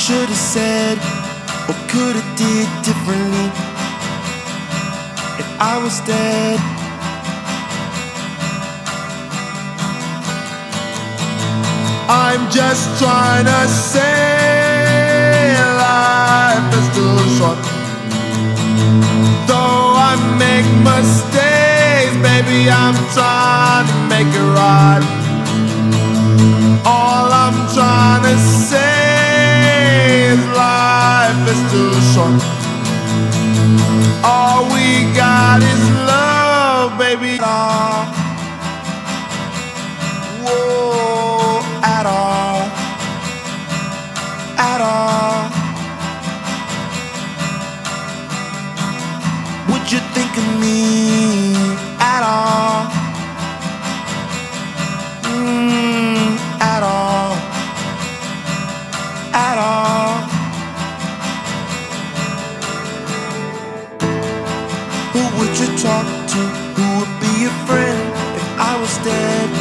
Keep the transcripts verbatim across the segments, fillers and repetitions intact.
should've said or could've did differently if I was dead? I'm just trying to say life is too short. Though I make mistakes, baby, I'm trying to make it right. All I'm trying to say is life is too short. All we got is love, baby. Whoa, at all, at all. Would you think of me at all? Mm, at all, at all. Who would you talk to? Who would be your friend if I was dead?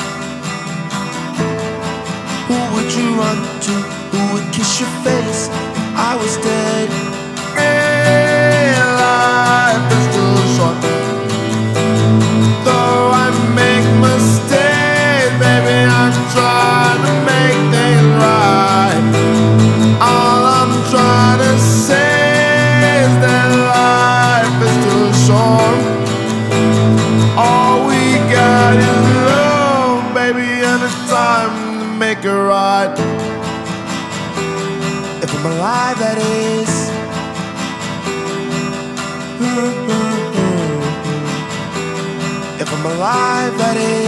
Who would you run to? Who would kiss your face if I was dead? Hey, life is too short. Though I make mistakes, baby, I'm trying to make things right. All I'm trying to say is that life is too short. All we got is love, baby, and it's time to make it right. If I'm alive, that is. If I'm alive, that is.